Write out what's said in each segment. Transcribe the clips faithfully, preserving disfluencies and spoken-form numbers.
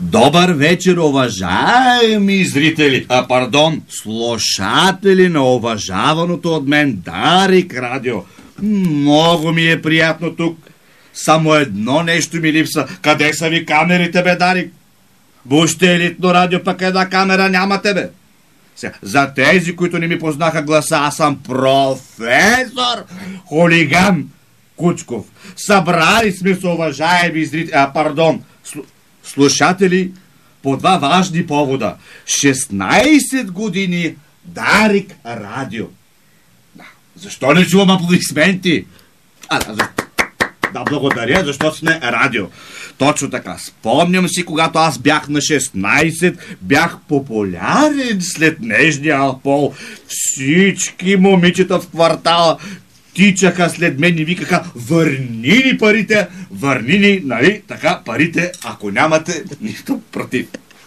Добър вечер, уважаеми зрители, а пардон, слушатели на уважаваното от мен Дарик Радио. Много ми е приятно тук. Само едно нещо ми липса. Къде са ви камерите, бе, Дарик? Въобще елитно радио, пък една камера няма тебе. Сега, за тези, които не ми познаха гласа, аз съм професор Хулиган Кучков. Събрали сме се, уважаеми зрители, а пардон, слу... слушатели, по два важни повода. шестнайсет години Дарик Радио. Да. Защо не чувам аплодисменти? А, да, да, благодаря, защото сме радио. Точно така. Спомням си, когато аз бях на шестнайсет, бях популярен след нежния пол. Всички момичета в квартала тичаха след мен и викаха: върни ни парите, върни ни, нали, така, парите, ако нямате нищо против.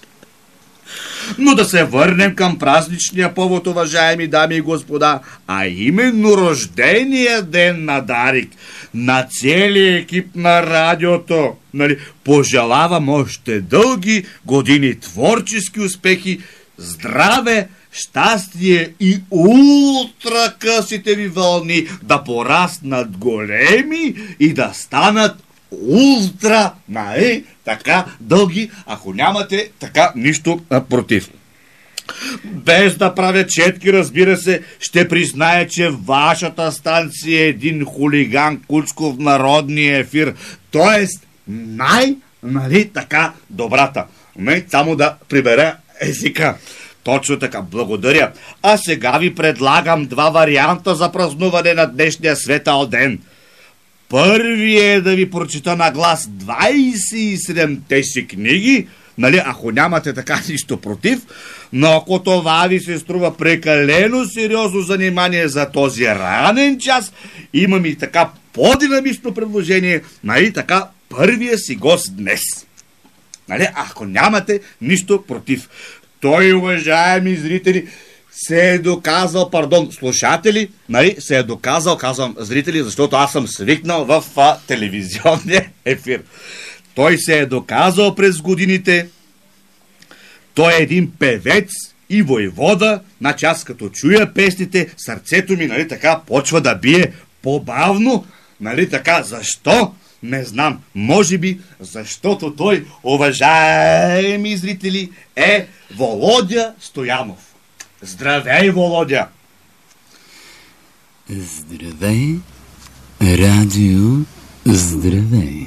Но да се върнем към празничния повод, уважаеми дами и господа, а именно рождения ден на Дарик, на целия екип на радиото. Нали, пожелавам още дълги години творчески успехи, здраве, щастие и ултра късите ви вълни да пораснат големи и да станат ултра, нали, така дълги, ако нямате така нищо а, против. Без да правя четки, разбира се, ще призная, че вашата станция е един Хулиган Кучков народния ефир, т.е. най, нали, така добрата. Не, само да прибера езика. Точно така, благодаря. А сега ви предлагам два варианта за празнуване на днешния светъл ден. Първият е да ви прочита на глас двайсет и седемте си книги, нали, ако нямате така нищо против, но ако това ви се струва прекалено сериозно занимание за този ранен час, имам и така по-динамично предложение, нали, така, първия си гост днес. Нали, ако нямате нищо против. Той, уважаеми зрители, се е доказал, пардон, слушатели, нали, се е доказал, казвам зрители, защото аз съм свикнал в а, телевизионния ефир. Той се е доказал през годините. Той е един певец и войвода. Значи аз като чуя песните, сърцето ми, нали, така почва да бие по-бавно. Нали, така, защо? Не знам. Може би, защото той, уважаеми зрители, е Володя Стоянов. Здравей, Володя! Здравей, радио, здравей!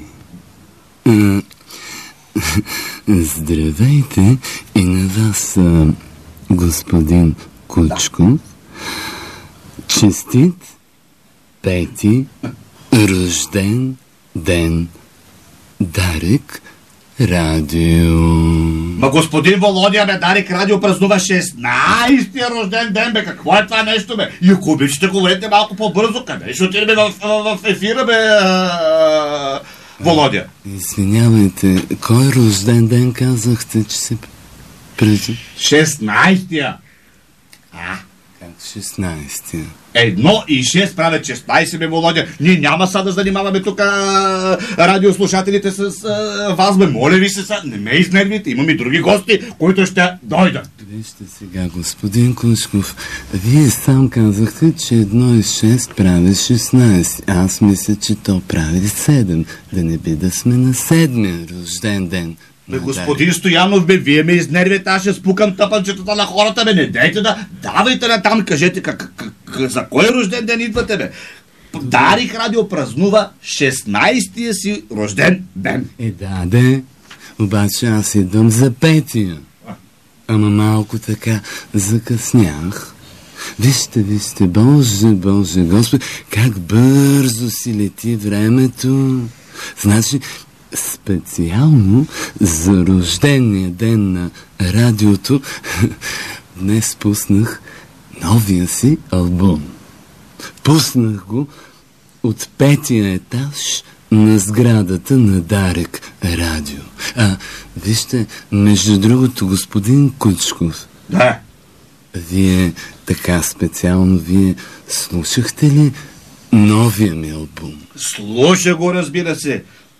Здравейте и на вас, господин Кучков. Честит пети рожден ден Дарик Радио. Ма господин Володя, бе, Дарик Радио празнува шестнайсетия рожден ден, бе. Какво е това нещо, бе? И ако обичате, говорете малко по-бързо. Къде ще отидем в, в, в ефира, бе, а... Володя? Извинявайте, кой рожден ден казахте, че се преди? шестнайсетия. А? Как шестнайсетия? Едно и шест правят шестнайсет, бе, Володя. Ние няма са да занимаваме тук радиослушателите с а, вас, бе. Моля ви се, са, не ме изнервите. Имам и други гости, които ще дойдат. Вижте сега, господин Кучков, вие сам казахте, че едно и шест прави шестнайсет. Аз мисля, че то прави седем. Да не би да сме на седмия рожден ден. Бе, господин Стоянов, бе, вие ме изнервите, аз ще спукам тъпанчетата на хората, бе, не дейте да давайте на там, кажете как, как, как, за кой рожден ден идвате, бе? Дарик Радио празнува шестнайсетия си рожден ден. Е, да, де, обаче аз идвам за петия. Ама малко така закъснях. Вижте, вижте, Боже, Боже, Господи, как бързо си лети времето. Значи, специално за рождения ден на радиото днес пуснах новия си албум. Пуснах го от петия етаж на сградата на Дарик Радио. А, вижте, между другото, господин Кучков. Да. Вие така специално, вие слушахте ли новия ми албум? Слуша го, разбира се.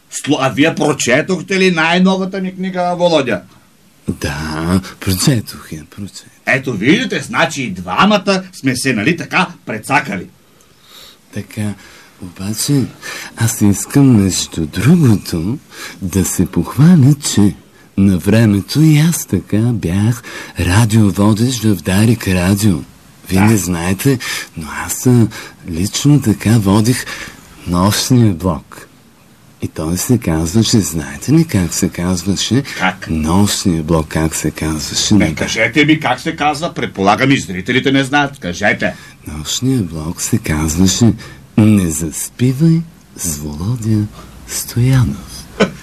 Сло... А вие прочетохте ли най-новата ми книга, Володя? Да, прочетох я, прочетох. Ето видите, значи и двамата сме се, нали така, прецакали. Така, обаче аз искам между другото да се похваля, че на времето и аз така бях радиоводещ в Дарик Радио. Вие да. Не знаете, но аз лично така водих нощния блок. И той се казваше, знаете ли как се казваше? Как? Нощния блок, как се казваше? Не, кажете ми как се казва, предполагам и зрителите не знаят, кажете. Нощния блок се казваше "Не заспивай с Володя Стоянов".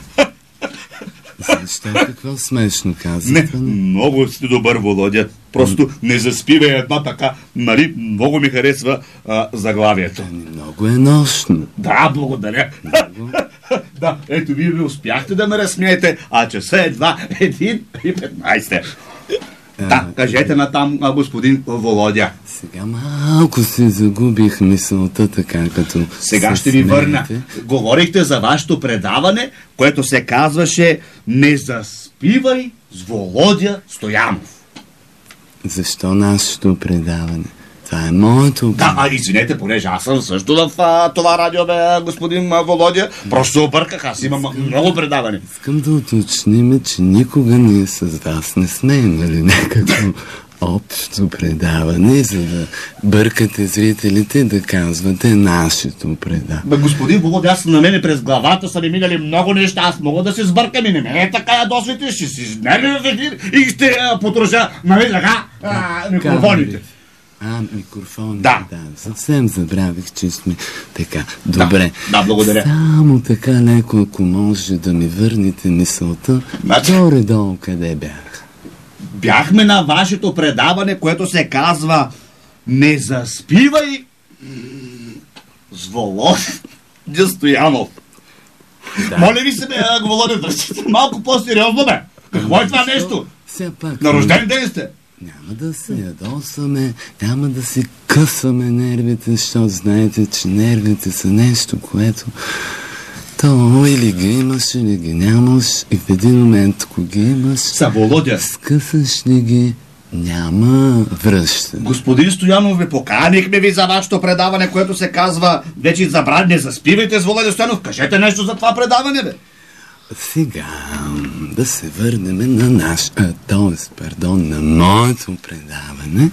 Защо какво смешно казвате? Не, много сте добър, Володя. Просто не заспивай една така, нали, много ми харесва а, заглавието. Много е нощно. Да, благодаря. Много. Да, ето вие ви успяхте да ме разсмеете, а часа едва един и петнайсет. А... Да, кажете натам, господин Володя. Сега малко си загубих мисълта, така като... Сега ще ви върна. Говорихте за вашето предаване, което се казваше "Не заспивай с Володя Стоянов". Защо нашето предаване? Това е моето... Да, а извинете, понеже аз съм също в а, това радио, бе, господин а, Володя. Просто се обърках, аз имам искам, много предаване. Искам да уточним, че никога ние с вас не сме имали някакво общо предаване, за да бъркате зрителите и да казвате нашето предаване. Бе, господин Володя, аз на мене през главата са ми минали много неща, аз мога да се сбъркам и не ме е така ядосвайте, ще си измерли в ефир и ще а, потружа, нали така, а, микрофоните. А, микрофон. Да. да. Съвсем забравих, че сме така. Добре. Да, да, благодаря. Само така леко, ако може да ми върнете мисълта, значи... горе-долу къде бях? Бяхме на вашето предаване, което се казва "Не заспивай с Володя Стоянов". Да. Моля ви се, бе, Володя, държите малко по-сериозно, бе. Какво е това нещо? На рожден ден сте. Няма да се ядосваме, няма да си късаме нервите, защото знаете, че нервите са нещо, което то или ги имаш, или ги нямаш, и в един момент, ако ги имаш, Са, Володя, скъсаш ли ги, няма връщане. Господин Стоянов, ви поканихме ви за вашето предаване, което се казва "Вече забрани, не заспивайте с Володя Стоянов". Кажете нещо за това предаване, бе. Сега да се върнем на наш, а, т.е. пардон, на моето предаване.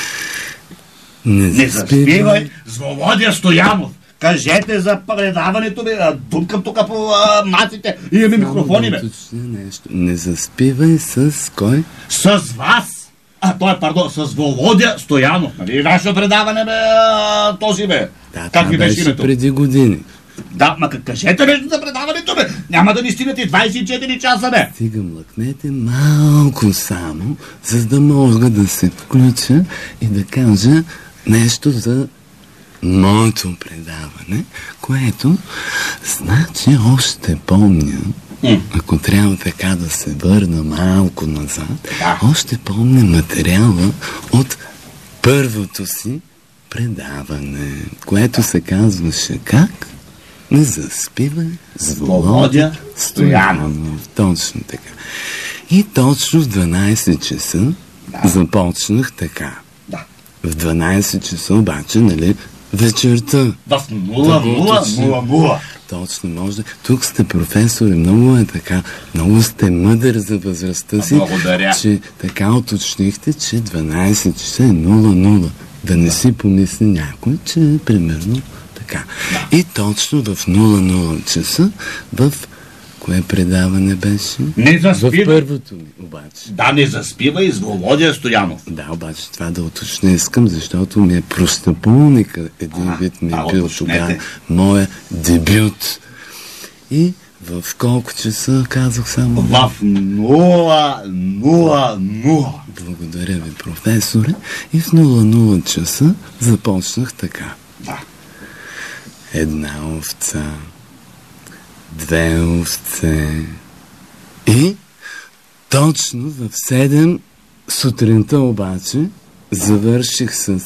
Не, не заспивай с Володя Стоянов. Кажете за предаването, бе. Думкам тук по а, маците. Имаме микрофони, бе. Нещо. Не заспивай с кой? С вас. А, той, пардон, с Володя Стоянов. Нали вашето предаване, бе, а, този, бе. Да, как ви беше името? Преди години. Да, ма кажете нещо за предаването, бе. Няма да ни стигнете двайсет и четири часа, бе. Стига, млъкнете малко само, за да мога да се включа и да кажа нещо за моето предаване, което, значи, още помня, mm. ако трябва така да се върна малко назад, да. Още помня материала от първото си предаване, което се казваше как? Не заспивай с Володя Стоянов. Точно така. И точно в дванайсет часа да. Започнах така. Да. В дванайсет часа обаче, нали, вечерта. В нула нула нула нула. Точно, може. Тук сте професори, много е така, много сте мъдър за възрастта си. Благодаря. Че така уточнихте, че дванайсет часа е нула нула. Да не да. Си помисли някой, че е примерно така. Да. И точно в нула нула часа, в кое предаване беше? Не заспивай. В първото ми, обаче. Да, не заспивай с Володя Стоянов. Да, обаче това да уточня искам, защото ми е простъпулника. Един а, вид ми е да, бил тогава моя дебют. И в колко часа казах само? В нула нула нула. Благодаря ви, професоре. И в нула нула часа започнах така. Да. Една овца, две овце и точно в седем сутринта обаче завърших с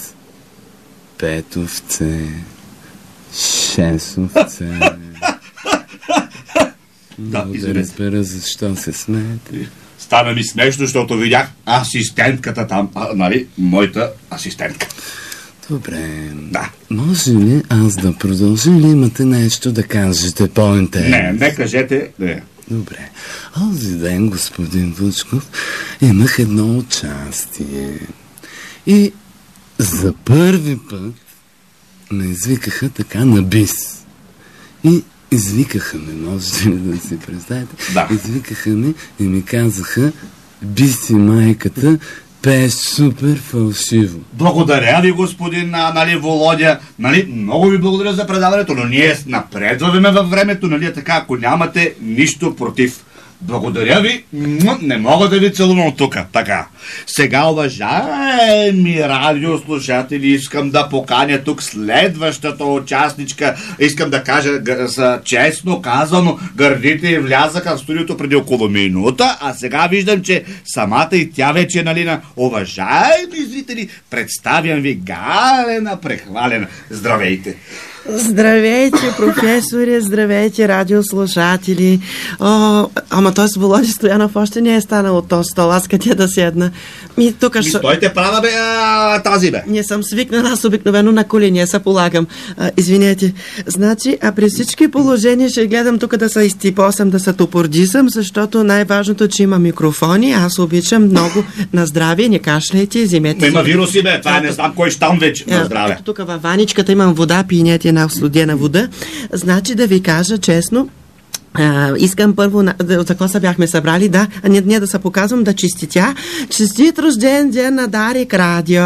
пет овце, шест овце, Да, да извинете. разбера защо се смеете. Стана ми смешно, защото видях асистентката там, а, нали, моята асистентка. Добре. Да. Може ли аз да продължа или имате нещо да кажете по-интересно? Не, не кажете, не. Добре. Онзи ден, господин Вучков, имах едно участие. И за първи път ме извикаха така на бис. И извикаха ме, можете ли да си представите? Да. Извикаха ме и ми казаха: биси майката, пееш супер фалшиво. Благодаря ви, господин, а, нали, Володя. Нали, много ви благодаря за предаването, но ние напредваме във времето, нали, така, ако нямате нищо против. Благодаря ви. Не мога да ви целувам от тук. Така. Сега, уважаеми радиослушатели, искам да поканя тук следващата участничка. Искам да кажа, за честно казано, гърдите и влязаха в студиото преди около минута, а сега виждам, че самата и тя вече е налина. Уважаеми зрители, представям ви Галена Прехвалена. Здравейте! Здравейте, професоре, здравейте, радиослушатели. О, ама той с Володя Стоянов още не е станал от този стол. Аз къде да седна? Ми, тук Ми шо... стойте права, бе, а, тази, бе. Не съм свикнала, аз обикновено на колени се полагам. А, извинете. Значи, а при всички положения ще гледам тук да се изтипосам, да се топордисам, защото най-важното, че има микрофони. Аз обичам много на здраве, не кашляйте, вземете. Има вируси, бе, това не знам кой щам вече. На здраве. Тук във ваничката имам вода, пийнете една студена вода. Значи да ви кажа честно, А, искам първо, на, да, за какво се бяхме събрали, да, а не, не да се показвам, да честитя. Честит рожден ден на Дарик Радио.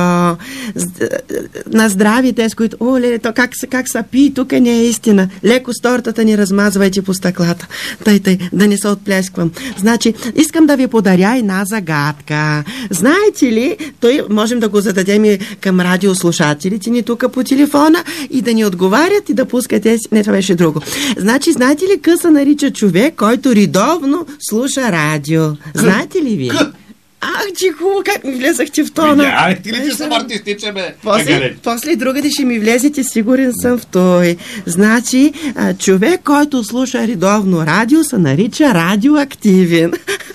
На здрави те, с които, о, леле, то как, как са пи, тук не е истина. Леко с тортата ни размазвайте по стъклата. Тъй, тъй, да не се отплесквам. Значи, искам да ви подаря една загадка. Знаете ли, той можем да го зададем и към радиослушателите ни тук по телефона и да ни отговарят и да пускате. Не, това беше друго. Значи, знаете ли, къса нарича човек, който редовно слуша радио. Знаете ли вие? Ах, че хубаво, как ми влезахте в тона. Видя, ти ли, че съм артистичен, бе? После, после другаде ще ми влезете, сигурен съм в той. Значи, а, човек, който слуша редовно радио, се нарича радиоактивен.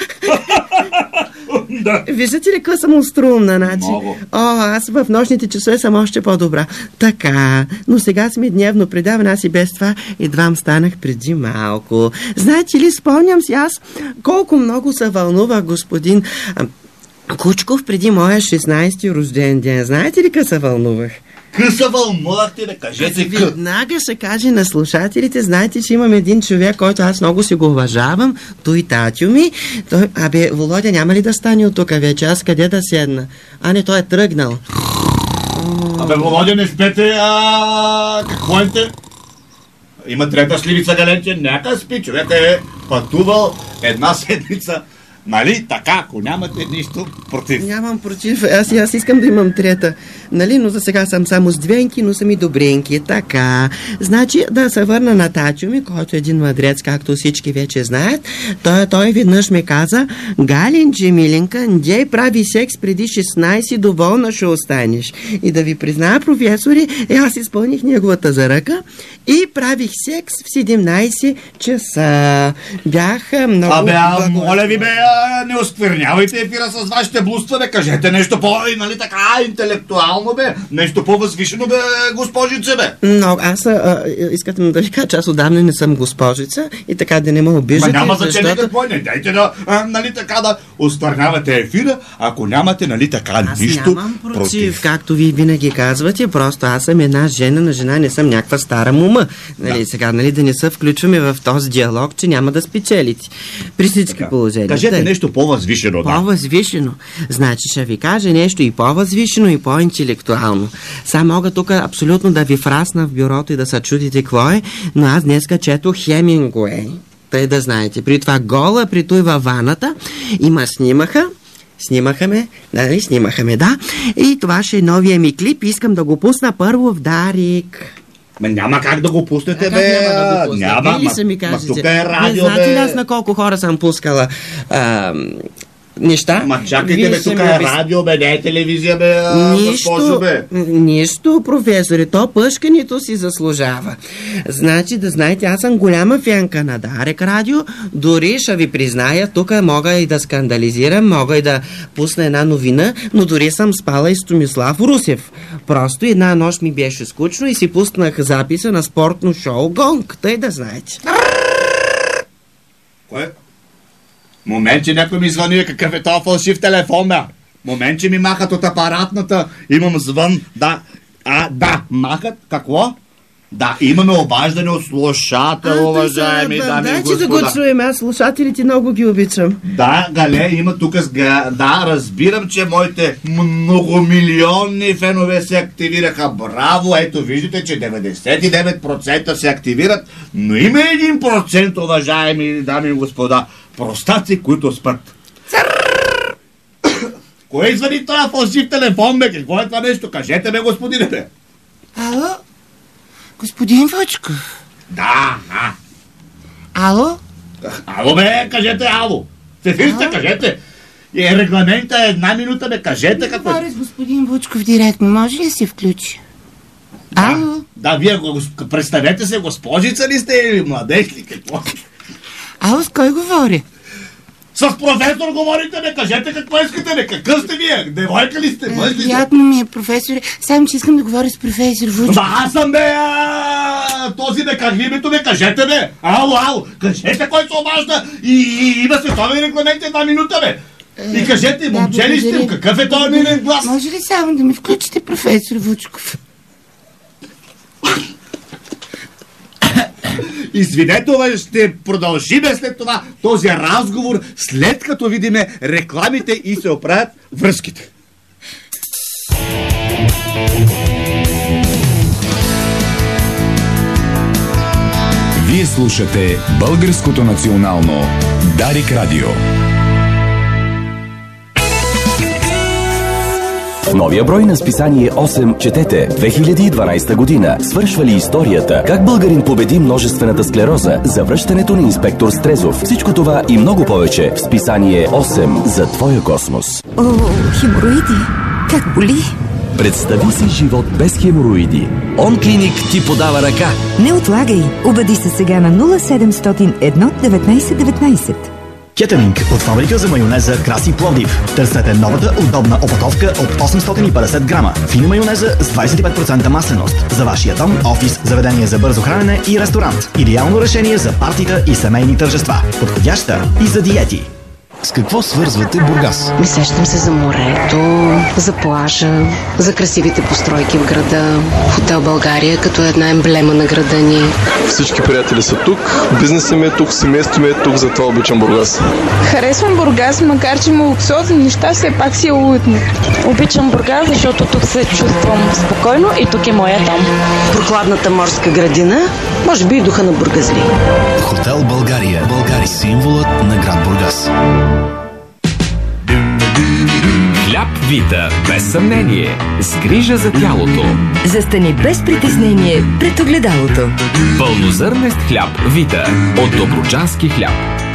Да. Виждате ли, къде съм уструмна, значи? Много. О, аз в нощните часове съм още по-добра. Така, но сега сме дневно предаване, аз и без това едвам станах преди малко. Знаете ли, спомням си аз колко много се вълнува господин а, Кучков преди моя шестнайсети рожден ден. Знаете ли къде се вълнувах? Къса вълнувахте, да кажете къ. Веднага ще каже на слушателите, знаете, че имам един човек, който аз много си го уважавам, той татю ми. Той, абе, Володя, няма ли да стане от тук вече? Аз къде да седна? А не, той е тръгнал. Абе, Володя, не спете, а какво е те? Има трета сливица, Галенче, някак спи, човек е пътувал една седмица. Нали, така, ако нямате нищо против. Нямам против, аз, аз искам да имам трета. Нали, но за сега съм само с двенки, но съм и добренки. Така, значи да се върна на татю ми, който е един мъдрец, както всички вече знаят. Той, той веднъж ми каза: Галинче, миленка, дей прави секс преди шестнайсет, доволна ще останеш. И да ви призная, професори, е, аз изпълних неговата заръка и правих секс в седемнайсет часа. Бях много... Абе, а, моля ви, бе, а, не осквернявайте ефира с вашите блудства, бе, кажете нещо по, нали така, интелектуално, бе, нещо по-възвишено, бе, госпожице, бе. Но аз а, искате да ви кажа, че аз отдавна не съм госпожица и така да не ме обиждате. Ма няма значение защото... какво, не дайте да, а, нали така, да осквернявате ефира, ако нямате, нали така, аз нищо нямам против, против. както ви винаги казвате, просто аз съм една жена на жена, не съм някаква стара мума. Нали, Да. сега, нали, да не се включваме в този диалог, че няма да спечелите. При всички Така. положения. Кажете Тъй. нещо по-възвишено, да. По-възвишено. Значи ще ви кажа нещо и по-възвишено, и по-интелектуално. Сега мога тук абсолютно да ви фрасна в бюрото и да се чудите какво е, но аз днеска четох Хемингуей. Тъй да знаете. При това гола, при той във ваната, има снимаха, Снимаха ме, нали, снимаха ме, да. И това ще е новия ми клип. Искам да го пусна първо в Дарик. Ма няма как да го пуснете, Как бе. няма да го пусна? Няма, Вие ли ма, са ми ма кажете? тук е радио, Не знаете ли бе. аз на колко хора съм пускала а, неща. Ма чакайте, Вие бе, ще тук ми е обяс- радио, бе, не е телевизия, бе, а, госпожо, Нищо, бе. нищо, професоре, то пъшкането си заслужава. Значи да знаете, аз съм голяма фенка на Дарик радио, дори ще ви призная, тук мога и да скандализирам, мога и да пусна една новина, но дори съм спала и с Томислав Русев. Просто една нощ ми беше скучно и си пуснах записа на спортно шоу Гонг, тъй да знаете. Кое? Момент, че някой ми звъни, какъв е този фалшив телефон, бе? Момент, че ми махат от апаратната, имам звън, да, а, да, махат, какво? Да, имаме обаждане от слушател, уважаеми дами и да, че да го господа. чуем, аз слушателите много ги обичам. Да, Гале, има тук сга... Да, разбирам, че моите многомилионни фенове се активираха. Браво, ето виждате, че деветдесет и девет процента се активират, но има един процент, уважаеми дами и господа, простаци, които спят. Кой извади това фалшив телефон, бе? Какво е това нещо? Кажете, бе, господине, бе. Ало? Господин Вучков? Да, а. Ало? Ало, бе, кажете ало. В ефир сте, кажете. Е, регламента е една минута, бе, кажете какво. Говоря с господин Вучков директно. Може ли да се включи? Ало? Да, вие го, представете се, госпожица ли сте или младеж ли, какво? Ало, с кой говори? С професор говорите, бе, кажете какво искате, бе, какъв сте вие? Девойка ли сте, мъж ли сте? Приятно ми е, професор. Само, че искам да говоря с професор Вучков. Да, аз съм, бе, а, този, бе, как ви името, бе, кажете, бе. Ало, ало, кажете кой се обажда и, и има световен регламент една минута, бе. И кажете, Да, момче ли сте, благодаря. какъв е този милен глас? Може ли само да ми включите, професор Вучков? Извинете, бе, ще продължим след това този разговор, след като видиме рекламите и се оправят връзките. Вие слушате Българското национално Дарик радио. В новия брой на списание осем четете две хиляди и дванадесета година. Свършва ли историята? Как българин победи множествената склероза? Завръщането на инспектор Стрезов. Всичко това и много повече в списание осем за твоя космос. О, хемороиди. Как боли? Представи си живот без хемороиди. Онклиник ти подава ръка. Не отлагай. Обади се сега на нула седемстотин едно деветнадесет деветнадесет. Кетеринг от фабрика за майонеза Краси Пловдив. Търсете новата удобна опаковка от осемстотин и петдесет грама. Фина майонеза с двадесет и пет процента масленост. За вашия дом, офис, заведение за бързо хранене и ресторант. Идеално решение за партита и семейни тържества. Подходяща и за диети. С какво свързвате Бургас? Ми сещам се за морето, за плажа, за красивите постройки в града, хотел България като една емблема на града ни. Всички приятели са тук, бизнесът ми е тук, семейството ми е тук, затова обичам Бургас. Харесвам Бургас, макар че има луксозни неща, все пак си е уютно. Обичам Бургас, защото тук се чувствам спокойно и тук е моя дом. Прохладната морска градина, може би и духа на бургазли. Хотел България. България. Символът на град Бургас. Хляб Вита, без съмнение, с грижа за тялото. Застани без притеснение пред огледалото. Пълнозърнест хляб Вита от Добруджански хляб.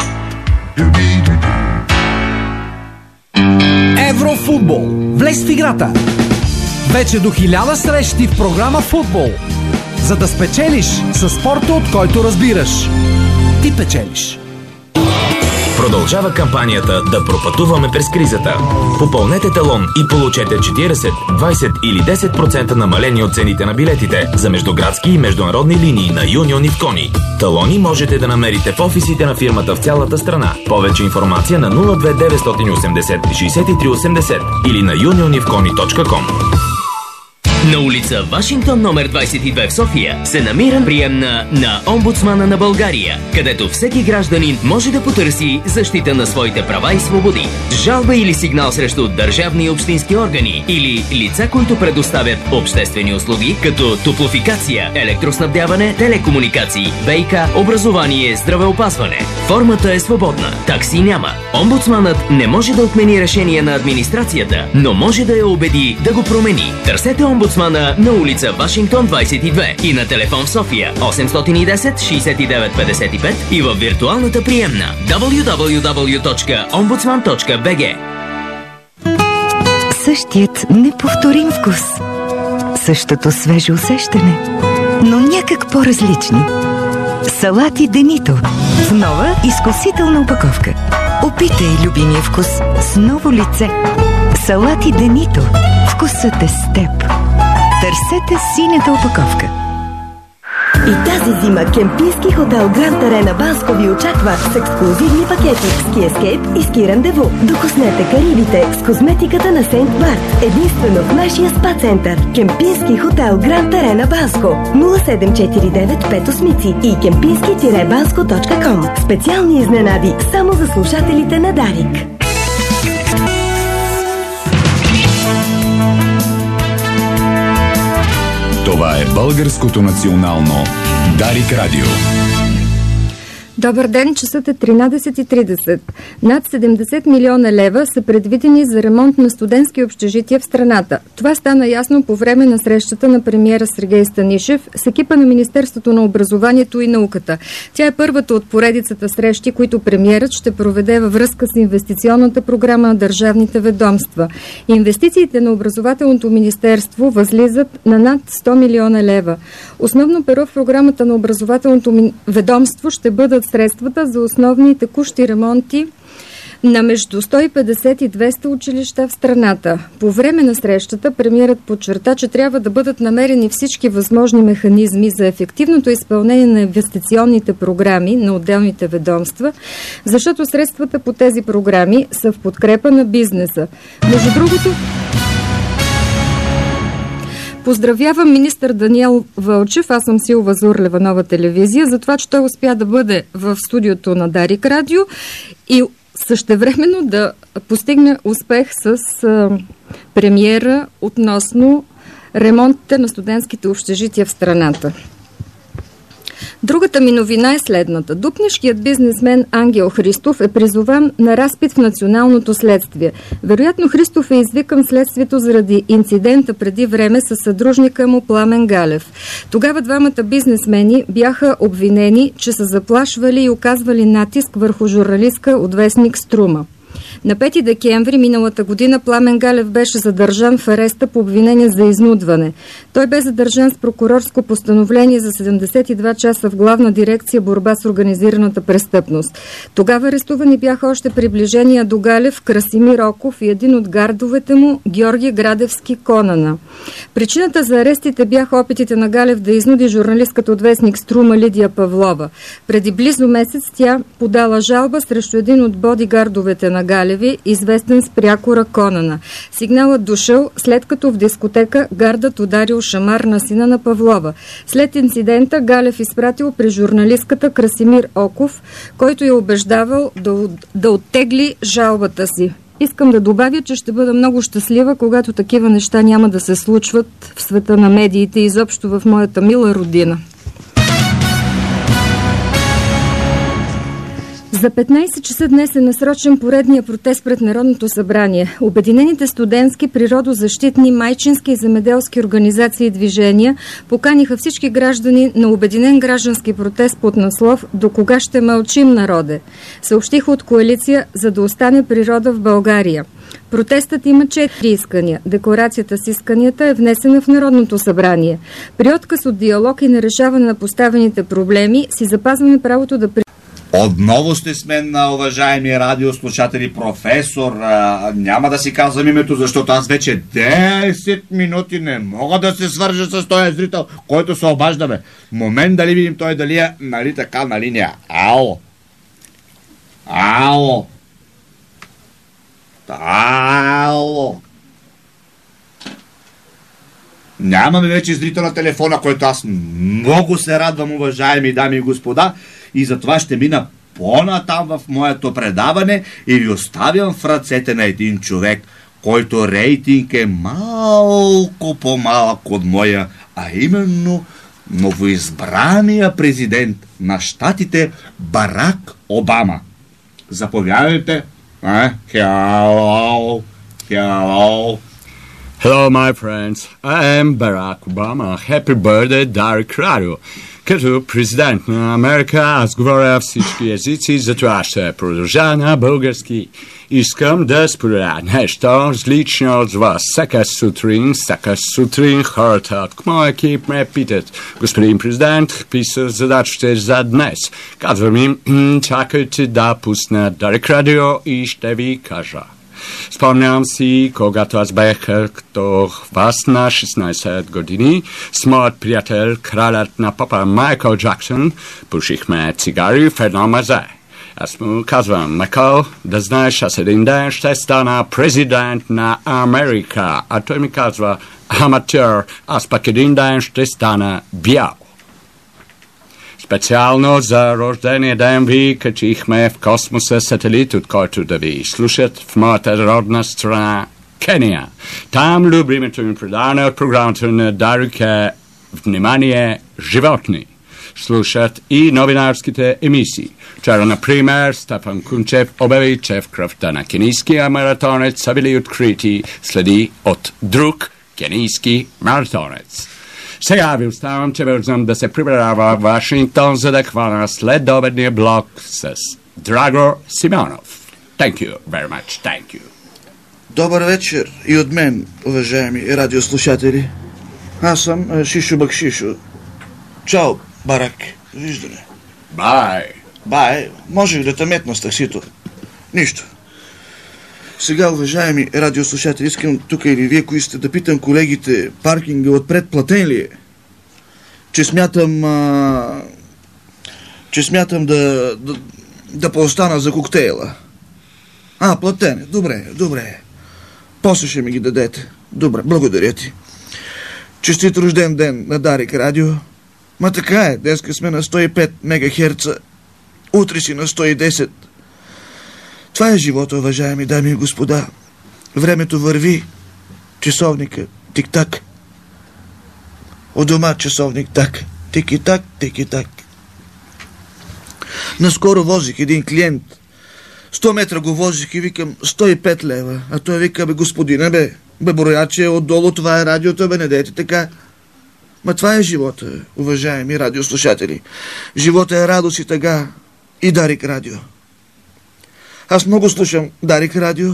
Еврофутбол. Влез в играта. Вече до хиляда срещи в програма Футбол. За да спечелиш със спорта, от който разбираш. Ти печелиш. Продължава кампанията да пропътуваме през кризата. Попълнете талон и получете четиридесет, двадесет или десет процента намаление от цените на билетите за междуградски и международни линии на Юнион и Вкони. Талони можете да намерите в офисите на фирмата в цялата страна. Повече информация на нула две деветстотин и осемдесет шестдесет и три осемдесет или на юнион и вкони точка ком. На улица Вашингтон номер двадесет и две в София се намира приемна на омбудсмана на България, където всеки гражданин може да потърси защита на своите права и свободи. Жалба или сигнал срещу държавни и общински органи или лица, които предоставят обществени услуги, като топлофикация, електроснабдяване, телекомуникации, ВиК, образование, здравеопазване. Формата е свободна, такси няма. Омбудсманът не може да отмени решение на администрацията, но може да я убеди да го промени. Търсете омбудсмана омбудсмана на улица Вашингтон двайсет и две и на телефон в София осемстотин и десет шейсет и девет петдесет и пет и във виртуалната приемна дабъл ю дабъл ю дабъл ю точка омбудсман точка би джи. Същият неповторим вкус. Същото свежо усещане, но някак по-различни. Салати Денито в нова изкусителна опаковка. Опитай любимия вкус с ново лице. Салати Денито. Вкусът е с теб. Търсете синята опаковка. И тази зима Кемпийски хотел Гранд Арена Банско ви очаква с ексклузивни пакети Ски Ескейп и Ски Рандеву. Докоснете Карибите с козметиката на Сейнт Барт. Единствено в нашия спа център. Кемпийски хотел Гранд Арена Банско. нула седем четири девет пет осмици и кемпийски банско точка ком. Специални изненади само за слушателите на Дарик. Това е Българското национално Дарик Радио. Добър ден, часът е тринадесет и тридесет. Над седемдесет милиона лева са предвидени за ремонт на студентски общежития в страната. Това стана ясно по време на срещата на премиера Сергей Станишев с екипа на Министерството на образованието и науката. Тя е първата от поредицата срещи, които премиерът ще проведе във връзка с инвестиционната програма на държавните ведомства. Инвестициите на образователното министерство възлизат на над сто милиона лева. Основно перо в програмата на образователното ведомство ще бъдат средствата за основни и текущи ремонти на между сто и петдесет и двеста училища в страната. По време на срещата премиерът подчерта, че трябва да бъдат намерени всички възможни механизми за ефективното изпълнение на инвестиционните програми на отделните ведомства, защото средствата по тези програми са в подкрепа на бизнеса. Между другото, поздравявам министър Даниел Вълчев, аз съм Силва Зурлева, Нова телевизия, за това, че той успя да бъде в студиото на Дарик Радио и същевременно да постигне успех с а, премиера относно ремонтите на студентските общежития в страната. Другата ми новина е следната. Дупнишкият бизнесмен Ангел Христов е призован на разпит в националното следствие. Вероятно Христов е извикан в следствието заради инцидента преди време с съдружника му Пламен Галев. Тогава двамата бизнесмени бяха обвинени, че са заплашвали и оказвали натиск върху журналистка от вестник Струма. На пети декември миналата година Пламен Галев беше задържан в ареста по обвинение за изнудване. Той бе задържан с прокурорско постановление за седемдесет и два часа в Главна дирекция борба с организираната престъпност. Тогава арестувани бяха още приближения до Галев Красимир Оков и един от гардовете му Георги Градевски Конана. Причината за арестите бяха опитите на Галев да изнуди журналистката от вестник Струма Лидия Павлова. Преди близо месец тя подала жалба срещу един от бодигардовете на Галеви, известен с прякора Конана. Сигналът дошъл след като в дискотека гардът ударил шамар на сина на Павлова. След инцидента Галев изпратил при журналистката Красимир Оков, който я убеждавал да, да оттегли жалбата си. Искам да добавя, че ще бъда много щастлива, когато такива неща няма да се случват в света на медиите и изобщо в моята мила родина. За петнайсет часа днес е насрочен поредния протест пред Народното събрание. Обединените студентски, природозащитни, майчински и земеделски организации и движения поканиха всички граждани на обединен граждански протест под наслов «До кога ще мълчим, народе?». Съобщиха от коалиция «За да остане природа в България». Протестът има четири искания. Декларацията с исканията е внесена в Народното събрание. При отказ от диалог и на решаване на поставените проблеми си запазваме правото да Отново сте с мен, уважаеми радиослушатели, професор. А, няма да си казвам името, защото аз вече десет минути не мога да се свържа с този зрител, който се обаждаме. Момент дали видим той дали е, нали така, на линия. Ало. Ало. Ало. Нямаме вече зрител на телефона, който аз много се радвам, уважаеми дами и господа, и затова ще мина по-натам в моето предаване и ви оставям в ръцете на един човек, който рейтинг е малко по-малък от моя, а именно новоизбрания президент на щатите Барак Обама. Заповядайте. А? Hello. Hello. Hello, my friends. I am Barack Obama. Happy birthday, Darek Radio. Като президент на Америка, аз говоря всички езици, затова ще продължа на български. Искам да споделя нещо различно от вас. Всяка сутрин, всяка сутрин хората от моя екип ме питат: господин президент, какви са задачите за днес? Казвам им: чакайте да пусна Дарик Радио и ще ви кажа. Спомням си, когато аз бях като вас на шестнайсет години, с моят приятел, кралят на попа Майкъл Джаксън, пушихме цигари в едно мазе. Аз му казвам: Майкъл, да знаеш, аз един ден ще стана президент на Америка. А той ми казва: аматьор, аз пък един ден ще стана бял. Специално за рождения ден ви качихме в космоса сателит, от който да ви слушат в моята родна страна Кения. Там любимото ми предаване от програмата на Дарик е внимание животни. Слушат и новинарските емисии. Вчера, например, Стефан Кунчев обяви, че в кръвта на кенийския маратонец са били открити следи от друг кенийски маратонец. Сега ви оставам, че бързам да се прибера в Вашингтон, за да хвана следобедния блок с Драго Симеонов. Thank you very much. Thank you. Добър вечер и от мен, уважаеми радиослушатели. Аз съм Шишо Бакшишо. Чао, Барак. Виждане. Бай. Бай. Можех да те метна с таксито. Нищо. Сега, уважаеми радиослушатели, искам тук или вие, кои сте, да питам колегите: паркинга отпред платен ли е? Че смятам... А... Че смятам да... да, да поостана за коктейла. А, платен е. Добре, добре. После ще ми ги дадете. Добре, благодаря ти. Честит рожден ден на Дарик Радио. Ма така е, днеска сме на сто и пет мегахерца. Утре си на сто и десет. Това е живота, уважаеми дами и господа. Времето върви. Часовника тик-так. От дома часовник так. Тики-так, тики-так. Наскоро возих един клиент. сто метра го возих и викам: сто и пет лева. А той вика: бе, господина, бе, бе, брояче, отдолу това е радиото, бе, не дейте така. Ма това е живота, уважаеми радиослушатели. Живота е радост и тъга. И Дарик Радио. Аз много слушам Дарик Радио.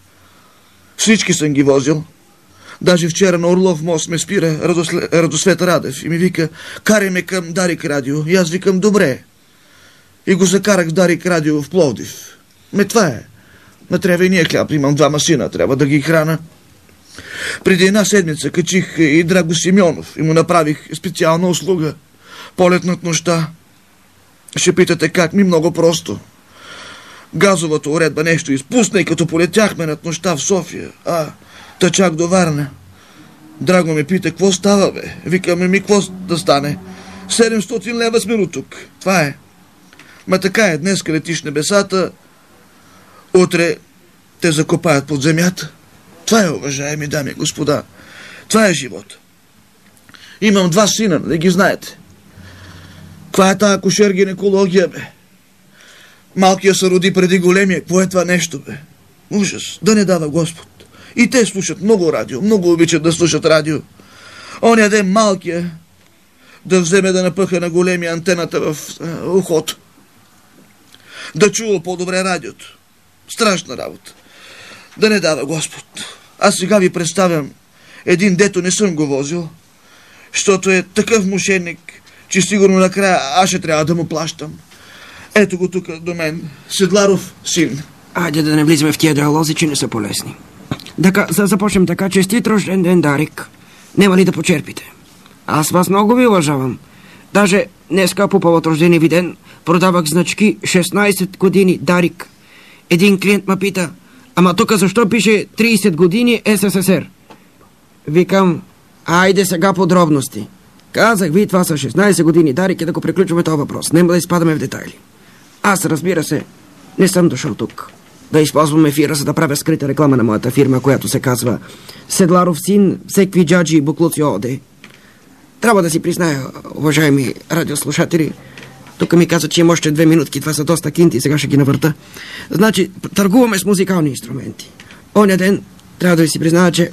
Всички съм ги возил. Даже вчера на Орлов мост ме спира Радосле... Радосвет Радев и ми вика: карай ме към Дарик Радио. И аз викам: добре. И го закарах в Дарик Радио в Пловдив. Ме това е. Не трябва и ние хляб. Имам два сина, трябва да ги храна. Преди една седмица качих и Драго Симеонов и му направих специална услуга. Полет над нощта. Ще питате как? Ми много просто. Газовата уредба нещо изпусна и като полетяхме над нощта в София, а, та чак до Варна. Драго ме пита: какво става, бе? Викаме: ми, какво да стане? седемстотин лева сме до тук. Това е. Ма така е, днес летиш небесата, утре те закопаят под земята. Това е, уважаеми дами и господа. Това е живот. Имам два сина, не ги знаете. Каква е тая акушер-гинекология, бе? Малкият се роди преди големия. Какво е това нещо, бе? Ужас. Да не дава Господ. И те слушат много радио. Много обичат да слушат радио. Оня ден малкия да вземе да напъха на големия антената в а, ухото. Да чува по-добре радиото. Страшна работа. Да не дава Господ. Аз сега ви представям един, дето не съм го возил, защото е такъв мошенник, че сигурно накрая аз ще трябва да му плащам. Ето го тук до мен. Седларов син. Айде да не влизаме в тия диалози, че не са полезни. Да, за започнем така: честит рожден ден, Дарик. Нема ли да почерпите? Аз вас много ви уважавам. Даже днеска по повод рождения ви ден продавах значки шестнайсет години Дарик. Един клиент ме пита: ама тук защо пише трийсет години Ес Ес Ес Ер? Викам: айде сега подробности. Казах ви, това са шестнайсет години Дарик и да го приключваме този въпрос. Нема да изпадаме в детайли. Аз, разбира се, не съм дошъл тук да използвам ефира, за да правя скрита реклама на моята фирма, която се казва Седларов син, всекви джаджи и буклуци ООД. Трябва да си призная, уважаеми радиослушатели, тук ми каза, че има още две минутки. Това са доста кинти, сега ще ги навърта. Значи, търгуваме с музикални инструменти. Оня ден трябва да ви си призная, че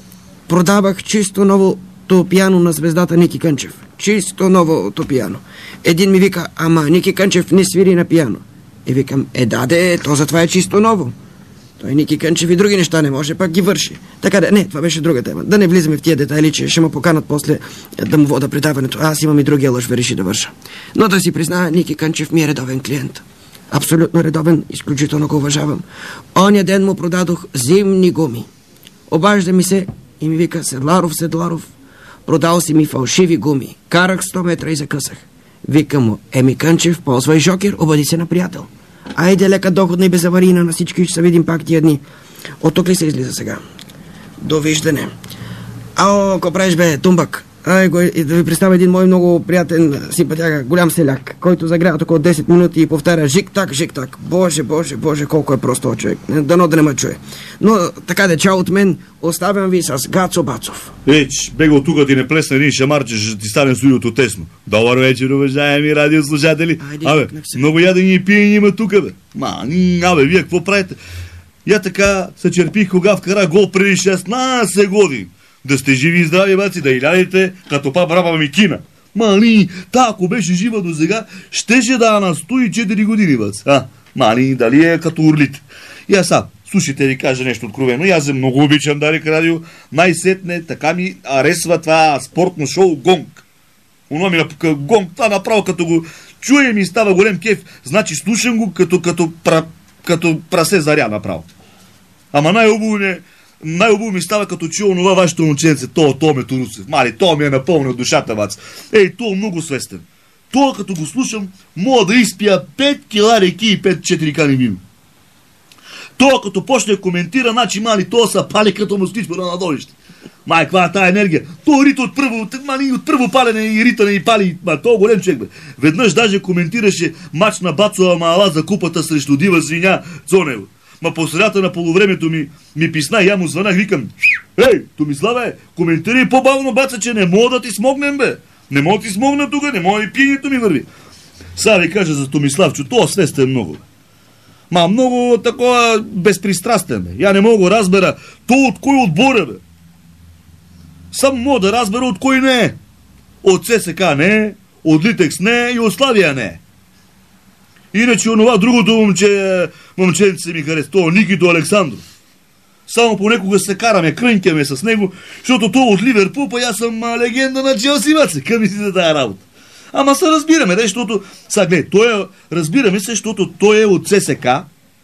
продавах чисто новото пиано на звездата Ники Кънчев. Чисто новото пиано. Един ми вика, ама Ники Кънчев не свири на пиано. И викам, е да, де, то затова е чисто ново. Той Ники Кънчев и други неща не може, пак ги върши. Така да, не, това беше друга тема. Да не влизаме в тия детайли, че ще ме поканат после да му вода предаването. Аз имам и другия лъж реши да върша. Но да си призная, Ники Кънчев ми е редовен клиент. Абсолютно редовен, изключително го уважавам. Оня ден му продадох зимни гуми. Обажда ми се и ми вика, Седларов, Седларов, продал си ми фалшиви гуми. Карах сто метра и закъсах. Викам му, еми Кънчев, ползвай жокер, обади се на приятел. Айде лека доходна и безаварийна на всички, ще се видим пак тия дни. От тук ли се излиза сега? Довиждане. Ао, какво правиш бе, Тумбак? Ай, го, да ви представя един мой много приятен симпатяга, голям селяк, който загрява около десет минути и повтаря жик-так, жик-так. Боже, боже, боже, колко е просто човек. Дано да не ме чуе. Но така де, чао от мен, оставям ви с Гацо Бацов. Еч, бега от тук ти не плесна един шамар, че ще ти стане студиото тесно. Добър вечер, уважаеми радиослушатели. Абе, много ядени и пиени има тук, бе. Ма, абе, вие какво правите? Я така се черпих кога вкара гол преди шестнайсет години. Да сте живи и здрави, баци, да илядите като па браба ми кина. Мани, та ако беше жива до сега, щеше да на сто и четири години, баци. А, мани, дали е като орлите. И аз са, слушайте ви кажа нещо откровено. И аз много обичам Дарик радио. Най-сетне така ми аресва това спортно шоу Гонг. Оно ми напука Гонг, това направо като го чуя ми става голем кеф. Значи слушам го като, като, пра, като прасе заря направо. Ама най-обувно не... Най-обу ми става като чуя онова вашето момченце, то, то ме Турусев. Мали, то ми е напълнил душата, бац. Ей, то е много свестен. То, като го слушам, мога да изпия пет кила реки и пет четири кани вино. То, като почне да коментира, значи, мали, то са пали като москвич на надолище. Май, каква е тая енергия? То рита от първо, мали, от първо палене и ритане и пали. Ма, то голем човек, бе. Веднъж даже коментираше мач на Бацова Маала за купата срещу Дива Свиня Цонева. Ма по средата на полувремето ми, ми писна и я му звънах, викам, ей, Томиславе, коментирай по-бавно, баца, че не мога да ти смогнем, бе. Не мога да ти смогна тук, не мога и пиенето ми върви. Сега ви кажа за Томиславчо, то свестен много, бе. Ма много такова безпристрастен, бе. Я не мога да разбера, то от кой отбор е, бе. Само мога да разбера от кой не е. От ЦСКА не е, от Литекс не е и от Славия не е. Иначе онова другото момче, момченце ми хареса, то Никито Александров. Само понекога се караме, крънкаме с него, защото то от Ливерпул, па аз съм а, легенда на Челси, баце. Към си за тая работа? Ама се разбираме, да, защото... Сега гледай, той е... разбираме се, защото той е от ЦСКА,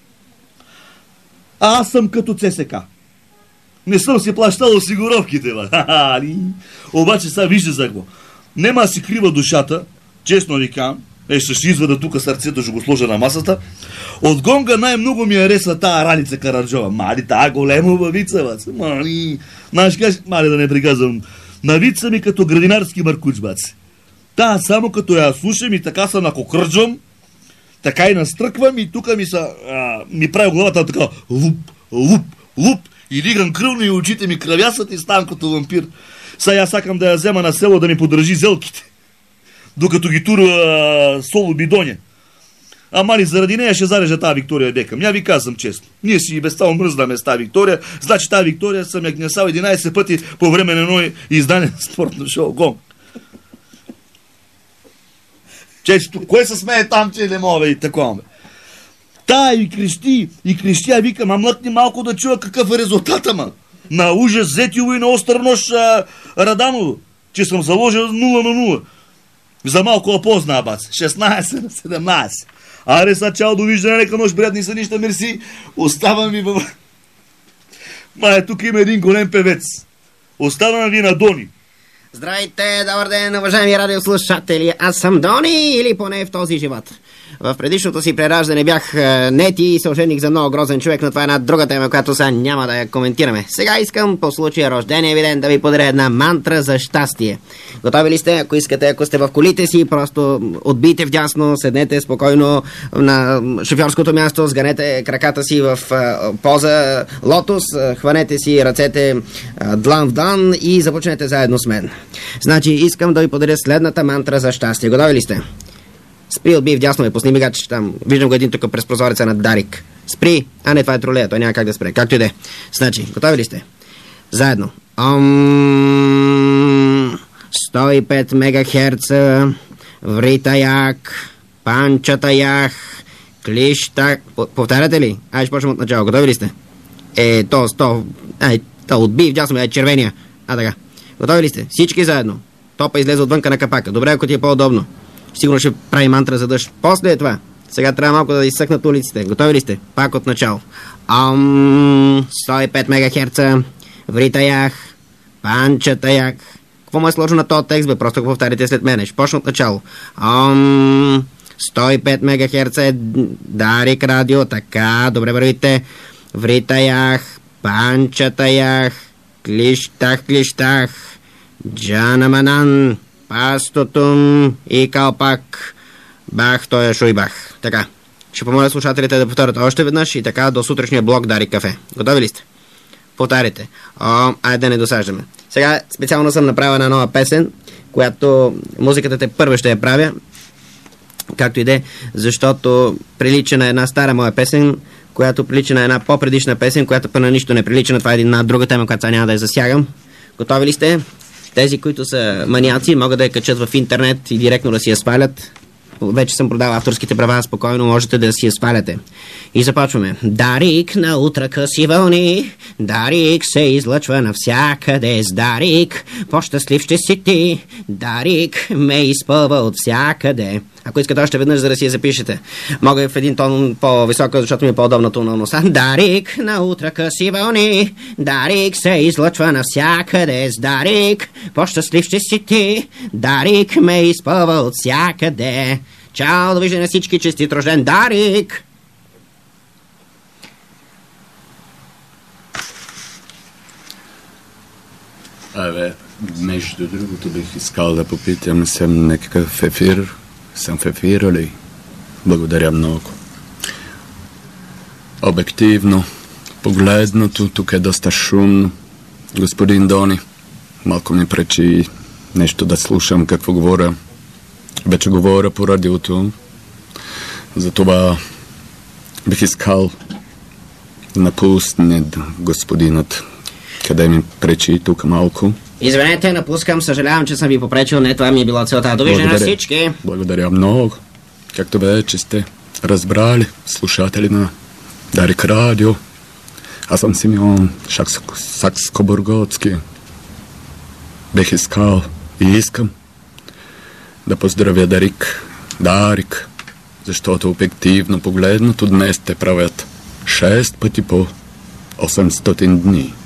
а аз съм като ЦСКА. Не съм си плащал осигуровките, ба. Обаче сега вижте за какво. Нема си крива душата, честно ви казвам. Е, ще ще извада тук сърцето, ще го сложа на масата. От Гонга най-много ми харесва тая Ралица Караджова. Мали, тая голема въвица, бац. Мали, знаеш кажеш, мали да не приказвам. Навица ми като градинарски маркуч, бац. Та, само като я слушам и така се накокръджвам, така и настръквам и тук ми са, а, ми прави главата така луп, луп, луп. И дигам кръвно и очите ми кръвясат и ставам като вампир. Сега аз сакам да я взема на село да ми подържи зелките, докато ги турва соло бидоня. Ама ли заради нея ще зарежа тази Виктория Бекъм. Я ви казвам честно. Ние си и без това мръзнаме с тази Виктория. Значи тази Виктория съм я гнесал единайсет пъти по време на едно издание на спортно шоу Гонг. Често, кое се смее там, че не мога и такова, бе? Та и крещи, и крещи, а викам, а млъкни малко да чуя какъв е резултата, ма. На ужас Зетио и на остър нож а, Раданово, че съм заложил нула на нула. За малко опозна, бац. шестнайсет на седемнайсет. Аре, са, чао, довиждане, нека нощ, приятни са, нища, мерси. Оставам ви във... Май, тук има един голем певец. Оставам ви на Дони. Здравейте, добър ден, уважаеми радиослушатели. Аз съм Дони, или поне в този живот. В предишното си прераждане бях е, нети и се ожених за много грозен човек, но това е една друга тема, която сега няма да я коментираме. Сега искам по случая рождения ви ден да ви подаря една мантра за щастие. Готови ли сте? Ако искате, ако сте в колите си, просто отбийте вдясно, седнете спокойно на шофьорското място, сганете краката си в е, поза лотос, е, хванете си ръцете е, длан в длан и започнете заедно с мен. Значи искам да ви подаря следната мантра за щастие. Готови ли сте? Спри, отбий вдясно, ме пусни мигач там. Виждам го един тук през прозореца на Дарик. Спри! А не, това е тролея, той няма как да спре. Както и да е. Значи, готови ли сте? Заедно. Ом... сто и пет мегахерца, вритаяк, панчатаях, клищак... Повтаряте ли? Ай, ще почнем от начало. Готови ли сте? Е, то, то... Ай, то отби, вдял съм, е червения. А, така. Готови ли сте? Всички заедно. Топа излезе отвънка на капака. Добре, ако ти е по-удобно. Сигурно ще прави мантра за дъжд. После е това. Сега трябва малко да изсъхнат улиците. Готови ли сте? Пак от начало. Ом... сто и пет мегахерца, вритаях, панчатаях. Какво му е сложено на този текст, бе? Просто го повтарите след мене. Ще почна от начало. Ом... сто и пет мегахерца е Дарик радио. Така, добре вървите. Вритаях, панчатаях, клищах, клищах, джанаманан, пастотум и калпак. Бах, той е шуйбах. Така. Ще помоля слушателите да повторят още веднъж и така до сутрешния блок Дарик кафе. Готови ли сте? Повтаряйте. О, айде да не досаждаме. Сега специално съм направил една нова песен, която музиката те първа ще я правя, както и де, защото прилича на една стара моя песен, която прилича на една по-предишна песен, която пък на нищо не прилича, на това е една друга тема, която сега няма да я засягам. Готови ли сте? Тези, които са маниаци, могат да я качат в интернет и директно да си я свалят. Вече съм продал авторските права, спокойно можете да си я сваляте. И започваме. Дарик на утра къси вълни, Дарик се излъчва навсякъде с Дарик. По-щастлив ще си ти, Дарик ме изпълва от всякъде. Ако искате още веднъж, за да си я запишете. Мога и в един тон по-високо, защото ми е по-удобно тоналността. Дарик на утра къси вълни, Дарик се излъчва навсякъде с Дарик. По-щастлив ще си ти, Дарик ме изпълва от всякъде. Чао, довиждане на всички, честит рожден Дарик! Абе, между другото бих искал да попитам, съм някакъв ефир, съм в ефира ли? Благодаря много. Обективно, погледнато, тук е доста шумно. Господин Дони, малко ми пречи нещо да слушам какво говоря. Вече говоря по радиото, затова бих искал да напусне господинът. Къде ми пречи тук малко? Извинете, напускам, съжалявам, че съм ви попречил, не това ми е била целта. Довиждане на всички! Благодаря много. Както вече сте разбрали, слушатели на Дарик радио, аз съм Симеон Сакскобургоцки. Бих искал и искам да поздравя Дарик, Дарик, защото обективно погледнато днес те правят шест пъти по осемстотин дни.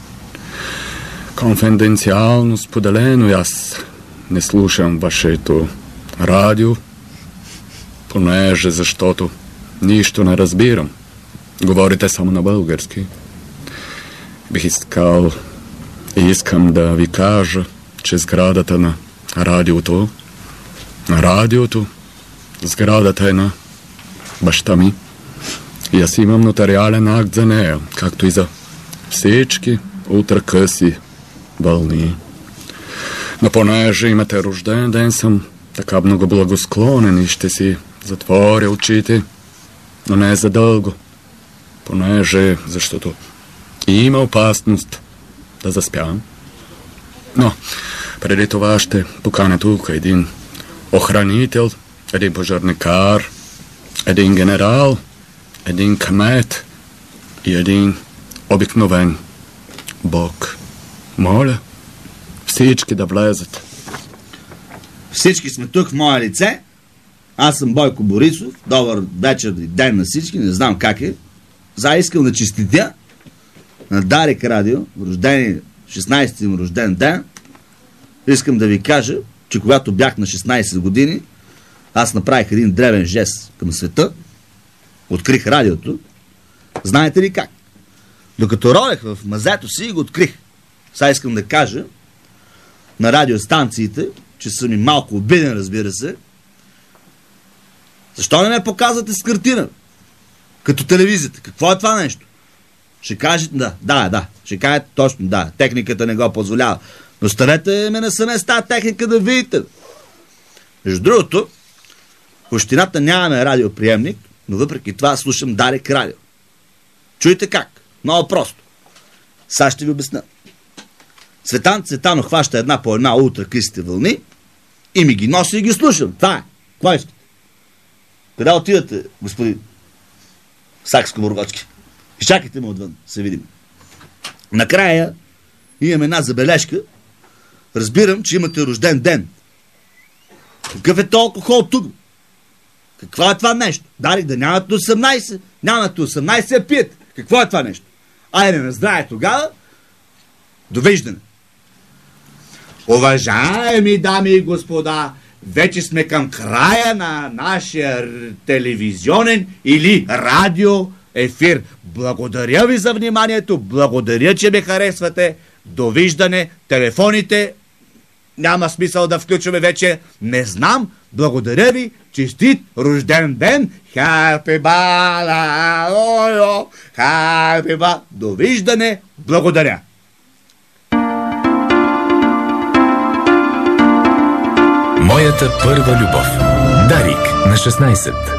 Конфиденциално споделено, аз не слушам вашето радио, понеже защото нищо не разбирам. Говорите само на български. Бих искал и искам да ви кажа, че сградата на радиото, на радиото, сградата е на баща ми. И аз имам нотариален акт за нея, както и за всички утра къси вълни. Но понеже имате рожден ден, съм така много благосклонен и ще си затворя очите, но не за дълго, понеже, защото има опасност да заспявам. Но преди това ще поканя тук един охранител, един пожарникар, един генерал, един кмет и един обикновен бог. Моля, всички да влезат. Всички сме тук в мое лице. Аз съм Бойко Борисов. Добър вечер и ден на всички. Не знам как е. За искам да честитя на Дарик радио, рождени шестнайсети им рожден ден. Искам да ви кажа, че когато бях на шестнайсет години, аз направих един древен жест към света. Открих радиото. Знаете ли как? Докато родех в мазето си, го открих. Сега искам да кажа на радиостанциите, че съм и малко обиден, разбира се. Защо не ме показвате с картина? Като телевизията. Какво е това нещо? Ще кажете, да, да, да. Ще кажете точно, да. Техниката не го позволява. Но станете ме насаме с тази техника да видите. Между другото, в общината нямаме радиоприемник, но въпреки това слушам Дарик радио. Чуйте как? Много просто. Сега ще ви обясня. Цветан Цветанов хваща една по една ултракъсите вълни и ми ги носи и ги слушам. Това е. Какво искате? Къде отивате, господин Сакско-Бургоцки? Изчакайте ме отвън, се видим. Накрая имам една забележка. Разбирам, че имате рожден ден. Какъв е то алкохол тук? Какво е това нещо? Дали да нямате осемнайсет, нямате осемнайсет, а пиете. Какво е това нещо? Айде, не знае тогава. Довиждане. Уважаеми дами и господа, вече сме към края на нашия телевизионен или радио ефир. Благодаря ви за вниманието, благодаря, че ме харесвате. Довиждане, телефоните няма смисъл да включваме вече. Не знам, благодаря ви, честит рожден ден. Happy birthday, happy birthday. Довиждане, благодаря. Моята първа любов. Дарик на шестнайсет.